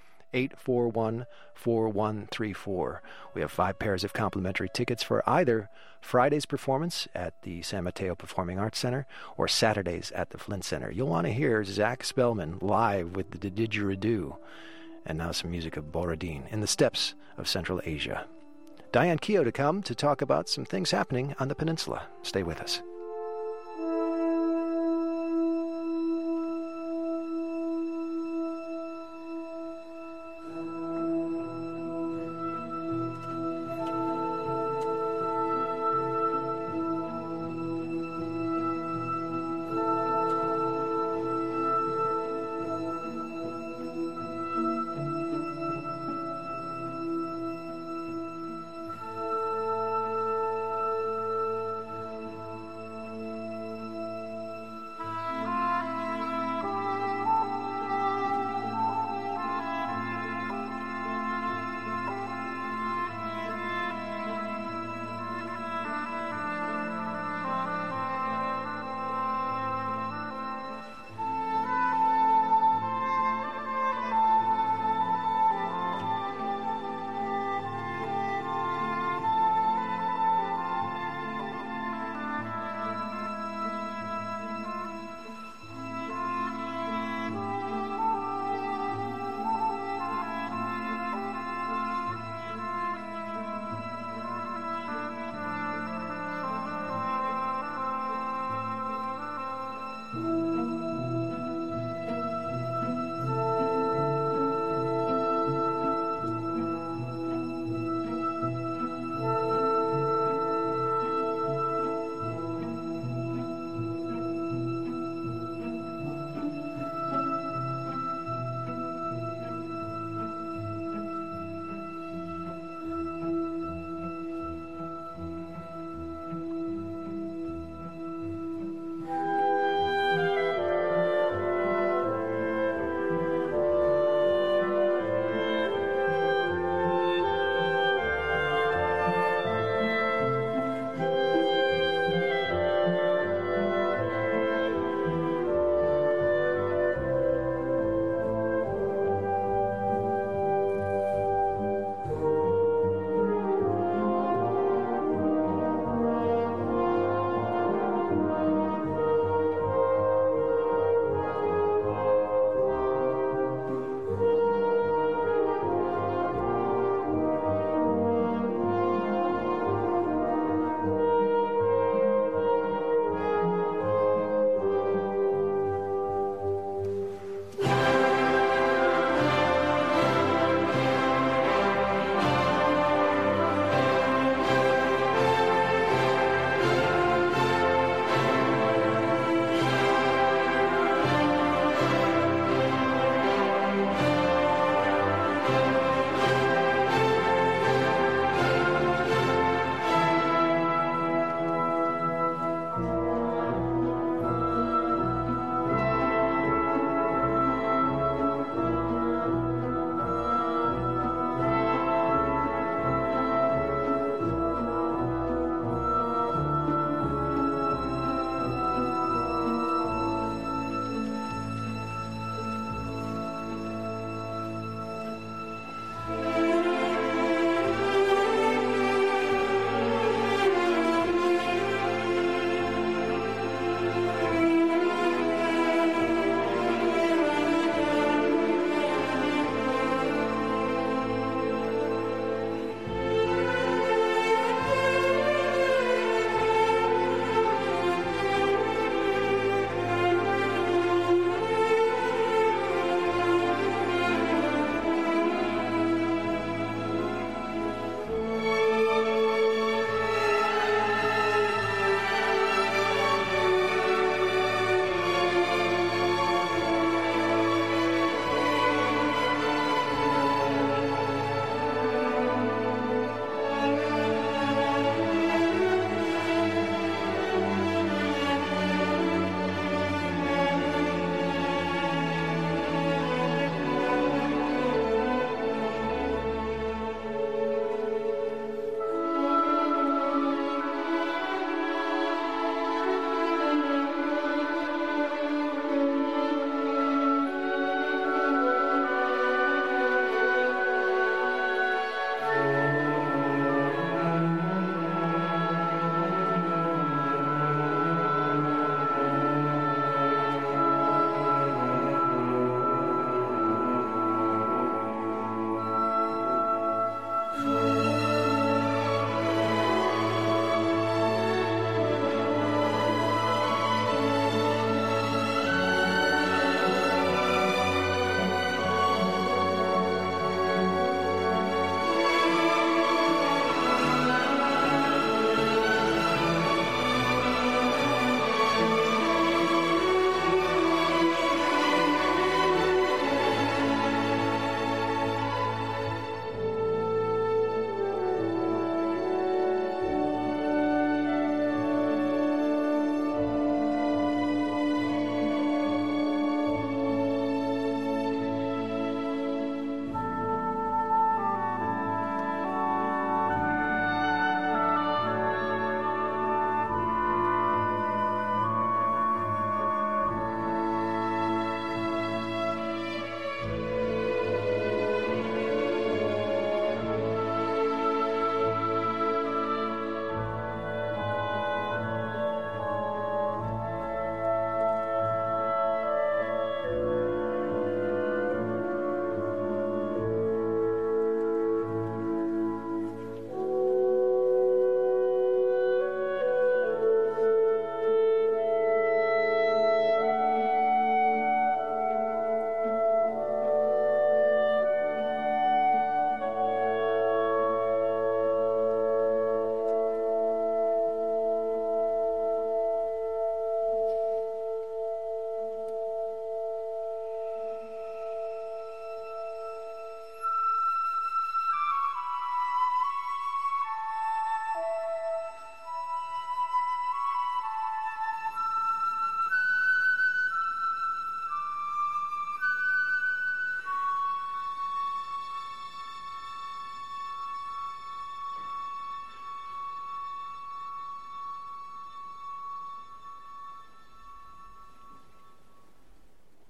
[SPEAKER 1] 841-4134. We have 5 pairs of complimentary tickets for either Friday's performance at the San Mateo Performing Arts Center or Saturdays at the Flint Center. You'll want to hear Zach Spellman live with the didgeridoo. And now some music of Borodin, In the Steppes of Central Asia. Diane Keogh to come to talk about some things happening on the peninsula. Stay with us.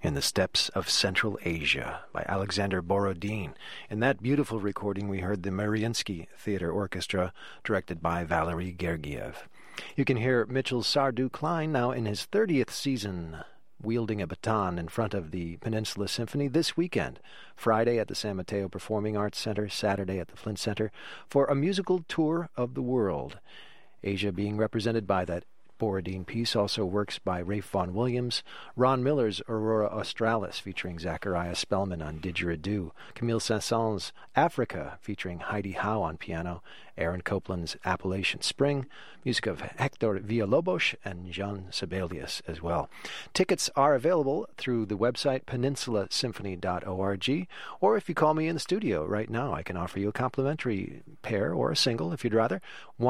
[SPEAKER 1] in the Steppes of Central Asia by Alexander Borodin. In that beautiful recording, we heard the Mariinsky Theater Orchestra, directed by Valery Gergiev. You can hear Mitchell Sardu Klein now in his 30th season, wielding a baton in front of the Peninsula Symphony this weekend, Friday at the San Mateo Performing Arts Center, Saturday at the Flint Center, for a musical tour of the world. Asia being represented by that Borodin piece, also works by Rafe Vaughan Williams, Ron Miller's Aurora Australis featuring Zachariah Spellman on didgeridoo, Camille Saint-Saëns' Africa featuring Heidi Howe on piano, Aaron Copland's Appalachian Spring, music of Hector Villalobos and Jean Sibelius as well. Tickets are available through the website peninsulaSymphony.org, or if you call me in the studio right now, I can offer you a complimentary pair or a single if you'd rather.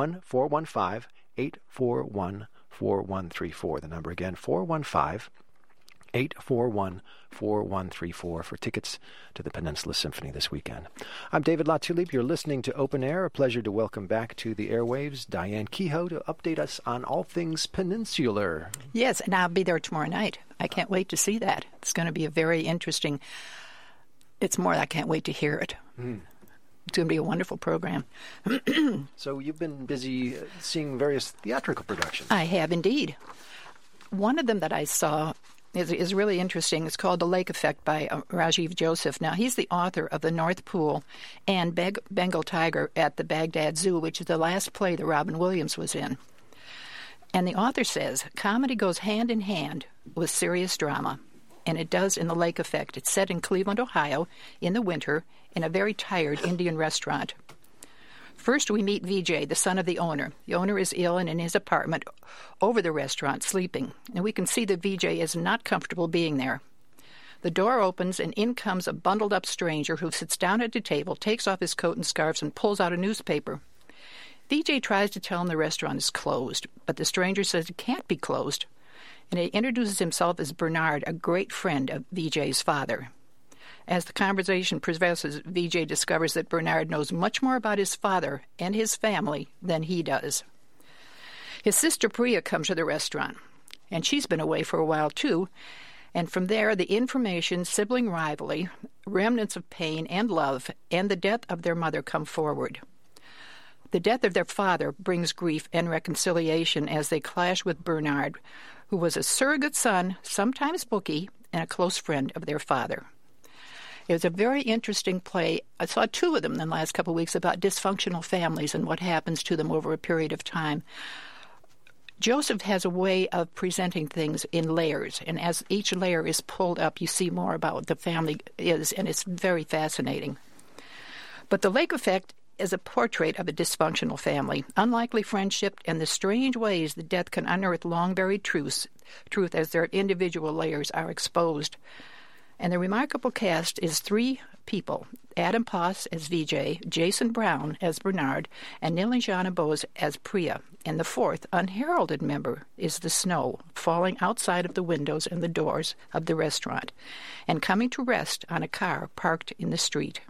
[SPEAKER 1] 1-415-841-4134. The number again, 415-841-4134 for tickets to the Peninsula Symphony this weekend. I'm David Latulippe. You're listening to Open Air. A pleasure to welcome back to the airwaves Diane Kehoe to update us on all things peninsular.
[SPEAKER 7] Yes, and I'll be there tomorrow night. I can't wait to see that. It's going to be a very interesting... It's more, I can't wait to hear it. It's going to be a wonderful program.
[SPEAKER 1] So you've been busy seeing various theatrical productions.
[SPEAKER 7] I have indeed. One of them that I saw is really interesting. It's called The Lake Effect by Rajiv Joseph. Now, he's the author of The North Pole and Bengal Tiger at the Baghdad Zoo, which is the last play that Robin Williams was in. And the author says, comedy goes hand in hand with serious drama. And it does in The Lake Effect. It's set in Cleveland, Ohio, in the winter, in a very tired Indian restaurant. First, we meet Vijay, the son of the owner. The owner is ill and in his apartment over the restaurant, sleeping. And we can see that Vijay is not comfortable being there. The door opens, and in comes a bundled-up stranger who sits down at the table, takes off his coat and scarves, and pulls out a newspaper. Vijay tries to tell him the restaurant is closed, but the stranger says it can't be closed. And he introduces himself as Bernard, a great friend of Vijay's father. As the conversation progresses, Vijay discovers that Bernard knows much more about his father and his family than he does. His sister Priya comes to the restaurant, and she's been away for a while too, and from there the information, sibling rivalry, remnants of pain and love, and the death of their mother come forward. The death of their father brings grief and reconciliation as they clash with Bernard, who was a surrogate son, sometimes bookie, and a close friend of their father. It was a very interesting play. I saw two of them in the last couple of weeks about dysfunctional families and what happens to them over a period of time. Joseph has a way of presenting things in layers, and as each layer is pulled up, you see more about what the family is, and it's very fascinating. But The Lake Effect is a portrait of a dysfunctional family, unlikely friendship, and the strange ways that death can unearth long-buried truth as their individual layers are exposed. And the remarkable cast is three people: Adam Poss as Vijay, Jason Brown as Bernard, and Nilanjana Bose as Priya. And the fourth, unheralded member is the snow falling outside of the windows and the doors of the restaurant and coming to rest on a car parked in the street.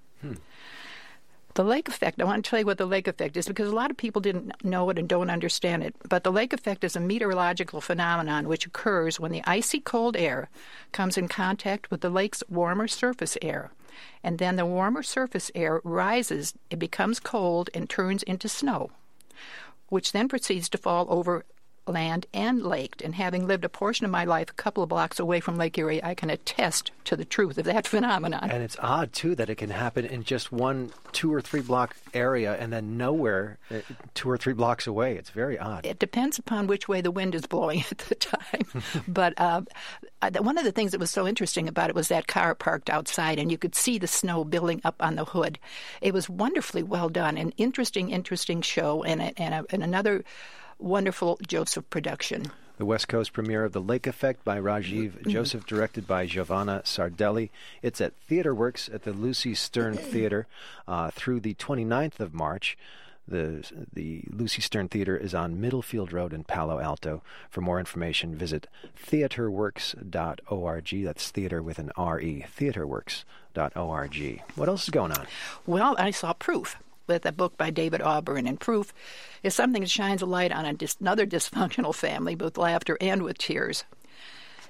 [SPEAKER 7] The Lake Effect, I want to tell you what the Lake Effect is because a lot of people didn't know it and don't understand it. But the Lake Effect is a meteorological phenomenon which occurs when the icy cold air comes in contact with the lake's warmer surface air. And then the warmer surface air rises, it becomes cold and turns into snow, which then proceeds to fall over land and lake. And having lived a portion of my life a couple of blocks away from Lake Erie, I can attest to the truth of that phenomenon.
[SPEAKER 1] And it's odd, too, that it can happen in just one 2 or 3 block area and then nowhere 2 or 3 blocks away. It's very odd.
[SPEAKER 7] It depends upon which way the wind is blowing at the time. But one of the things that was so interesting about it was that car parked outside, and you could see the snow building up on the hood. It was wonderfully well done, an interesting show, and another wonderful Joseph production.
[SPEAKER 1] The West Coast premiere of The Lake Effect by Rajiv Joseph, directed by Giovanna Sardelli. It's at TheaterWorks at the Lucy Stern Theater through the 29th of March. The Lucy Stern Theater is on Middlefield Road in Palo Alto. For more information, visit theaterworks.org. That's theater with an R-E, theaterworks.org. What else is going on?
[SPEAKER 7] Well, I saw Proof, with a book by David Auburn, and Proof is something that shines a light on another dysfunctional family, both laughter and with tears.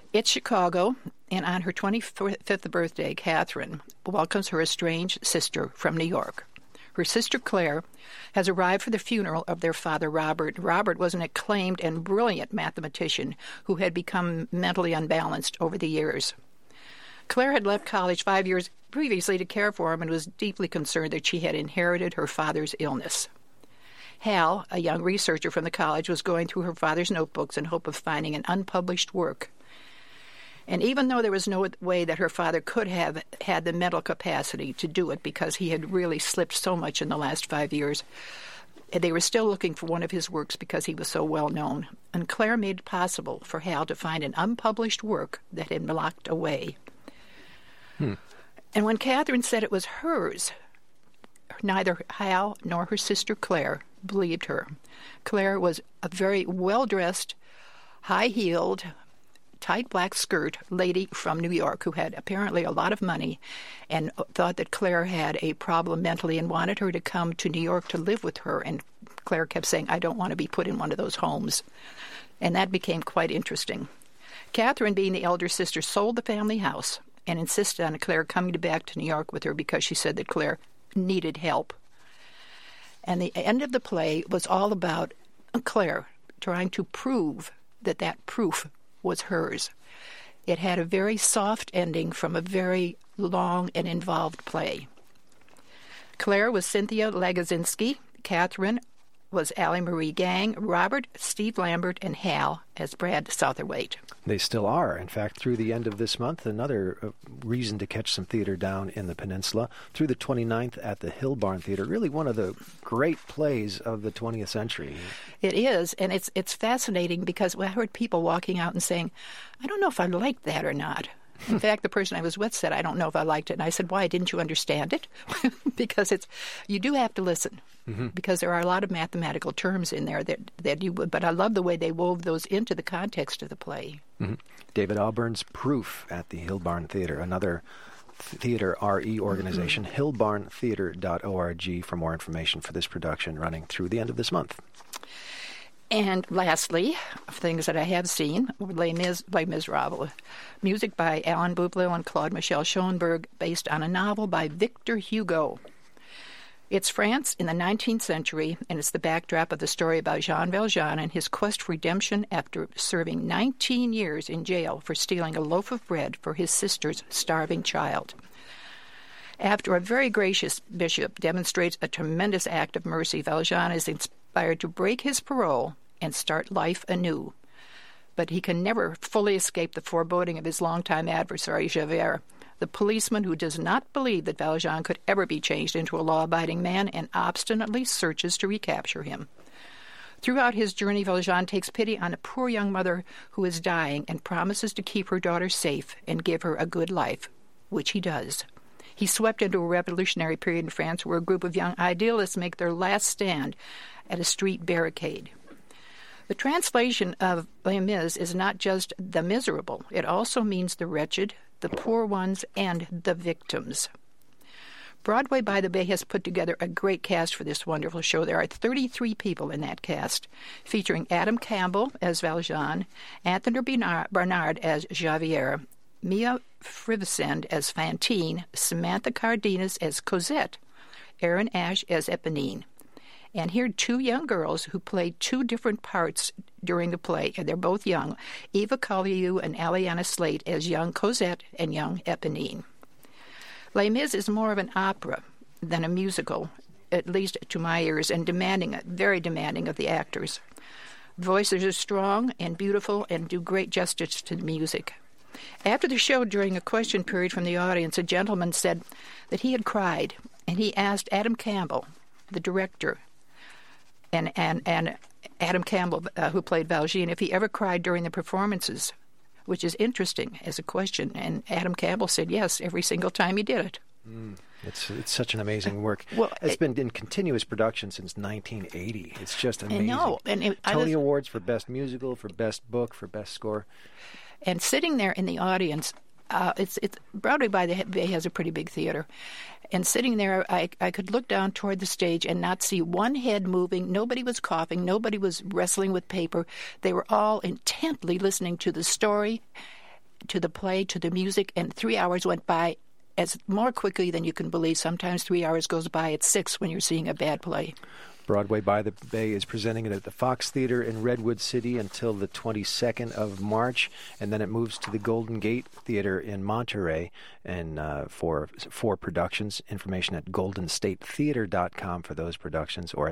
[SPEAKER 7] It's Chicago, and on her 25th birthday, Catherine welcomes her estranged sister from New York. Her sister Claire has arrived for the funeral of their father, Robert. Robert was an acclaimed and brilliant mathematician who had become mentally unbalanced over the years. Claire had left college 5 years previously to care for him and was deeply concerned that she had inherited her father's illness. Hal, a young researcher from the college, was going through her father's notebooks in hope of finding an unpublished work. And even though there was no way that her father could have had the mental capacity to do it because he had really slipped so much in the last 5 years, they were still looking for one of his works because he was so well known. And Claire made it possible for Hal to find an unpublished work that had been locked away. And when Catherine said it was hers, neither Hal nor her sister Claire believed her. Claire was a very well-dressed, high-heeled, tight black skirt lady from New York who had apparently a lot of money and thought that Claire had a problem mentally and wanted her to come to New York to live with her. And Claire kept saying, I don't want to be put in one of those homes. And that became quite interesting. Catherine, being the elder sister, sold the family house and insisted on Claire coming back to New York with her because she said that Claire needed help. And the end of the play was all about Claire trying to prove that that proof was hers. It had a very soft ending from a very long and involved play. Claire was Cynthia Legazinski. Catherine was Allie Marie Gang. Robert, Steve Lambert, and Hal as Brad Southwaite.
[SPEAKER 1] They still are. In fact, through the end of this month, another reason to catch some theater down in the peninsula, through the 29th at the Hill Barn Theater, really one of the great plays of the 20th century.
[SPEAKER 7] It is, and it's fascinating because I heard people walking out and saying, I don't know if I liked that or not. In fact, the person I was with said, I don't know if I liked it. And I said, why? Didn't you understand it? Because you do have to listen, because there are a lot of mathematical terms in there that you would. But I love the way they wove those into the context of the play.
[SPEAKER 1] David Auburn's Proof at the Hill Barn Theater, another theater RE organization, hillbarntheater.org for more information for this production running through the end of this month.
[SPEAKER 7] And lastly, things that I have seen, Les Miserables, music by Alan Boublil and Claude Michel Schoenberg, based on a novel by Victor Hugo. It's France in the 19th century, and it's the backdrop of the story about Jean Valjean and his quest for redemption after serving 19 years in jail for stealing a loaf of bread for his sister's starving child. After a very gracious bishop demonstrates a tremendous act of mercy, Valjean is inspired to break his parole and start life anew. But he can never fully escape the foreboding of his longtime adversary, Javert, the policeman who does not believe that Valjean could ever be changed into a law-abiding man and obstinately searches to recapture him. Throughout his journey, Valjean takes pity on a poor young mother who is dying and promises to keep her daughter safe and give her a good life, which he does. He's swept into a revolutionary period in France where a group of young idealists make their last stand at a street barricade. The translation of Les Mis is not just the miserable. It also means the wretched, the poor ones, and the victims. Broadway by the Bay has put together a great cast for this wonderful show. There are 33 people in that cast, featuring Adam Campbell as Valjean, Anthony Bernard as Javert, Mia Frivesend as Fantine, Samantha Cardenas as Cosette, Aaron Ash as Eponine. And here are two young girls who played two different parts during the play, and they're both young, Eva Collieu and Aliana Slate as young Cosette and young Eponine. Les Mis is more of an opera than a musical, at least to my ears, and very demanding of the actors. Voices are strong and beautiful and do great justice to the music. After the show, during a question period from the audience, a gentleman said that he had cried, and he asked Adam Campbell, the director, and Adam Campbell, who played Valjean, if he ever cried during the performances, which is interesting as a question. And Adam Campbell said yes, every single time he did it.
[SPEAKER 1] It's such an amazing work. Well, it's been in continuous production since 1980. It's just amazing.
[SPEAKER 7] I know. And
[SPEAKER 1] Tony Awards for Best Musical, for Best Book, for Best Score.
[SPEAKER 7] And sitting there in the audience, it's Broadway by the Bay has a pretty big theater. And sitting there, I could look down toward the stage and not see one head moving. Nobody was coughing. Nobody was wrestling with paper. They were all intently listening to the story to the play, to the music, and 3 hours went by as more quickly than you can believe. Sometimes 3 hours goes by at 6 when you're seeing a bad play.
[SPEAKER 1] Broadway by the Bay is presenting it at the Fox Theater in Redwood City until the 22nd of March, and then it moves to the Golden Gate Theater in Monterey and for 4 productions. Information at goldenstatetheater.com for those productions or at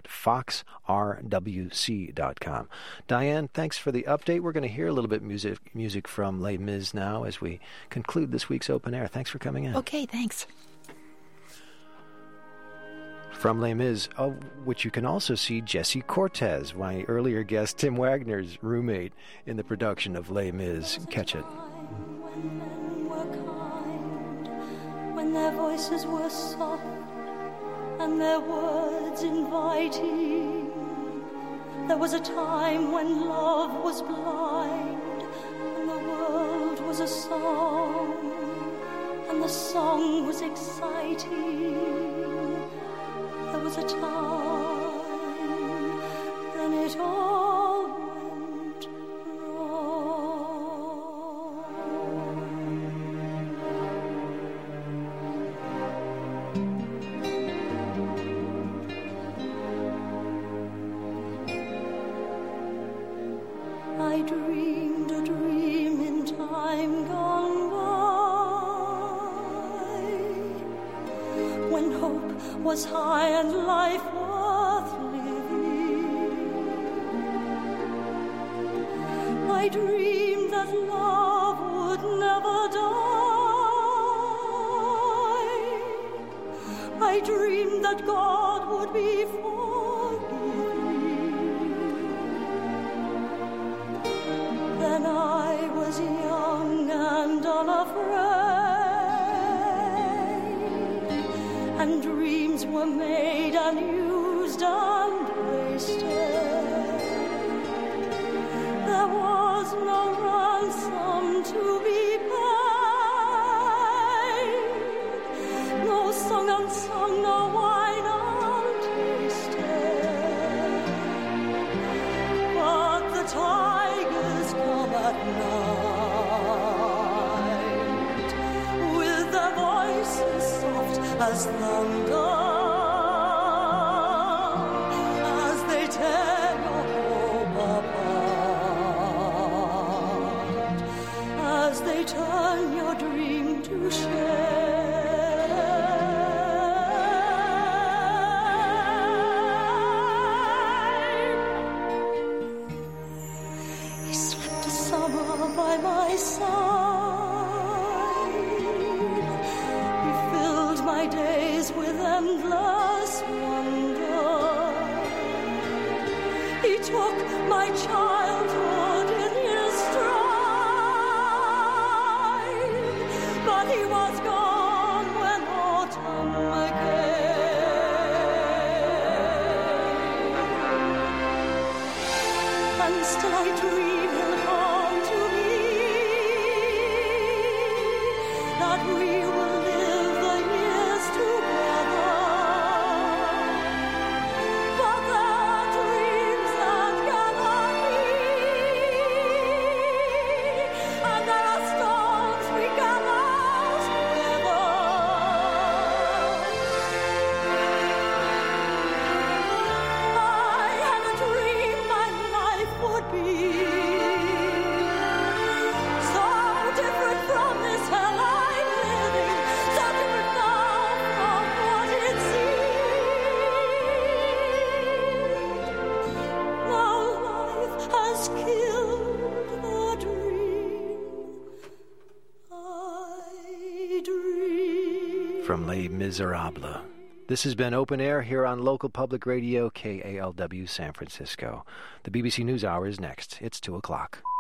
[SPEAKER 1] foxrwc.com. Diane, thanks for the update. We're going to hear a little bit music from Les Mis now as we conclude this week's Open Air. Thanks for coming in.
[SPEAKER 7] Okay, thanks.
[SPEAKER 1] From Les Mis, which you can also see Jesse Cortez, my earlier guest Tim Wagner's roommate in the production of Les Mis. Catch it.
[SPEAKER 8] When men were kind, when their voices were soft and their words inviting, there was a time when love was blind and the world was a song and the song was exciting. There was a time, then it all went wrong. I dreamed a dream in time gone by, when hope was high and life worth living. I dreamed that love would never die. I dreamed that God would be forgiving. Then I was young and unafraid, and dreams were made and used and wasted. There was no ransom to be paid, no song unsung, no wine untasted. But the tigers come at night with their voices soft as thunder, as they tear your hope apart, as they turn your dream to shame. He slept a summer by my side. He filled my days with endless wonder. He took my childhood in his stride, but he was gone when autumn came. And still I dream he'll come to me, that we will live the years together. But there are dreams that cannot be, and there are storms we cannot weather. I had a dream my life would be so different from this hell I'm living, so different now from what it seemed. Now life has killed the dream I dreamed.
[SPEAKER 1] From Les Miserables. This has been Open Air here on local public radio KALW San Francisco. The BBC News Hour is next. It's 2 o'clock.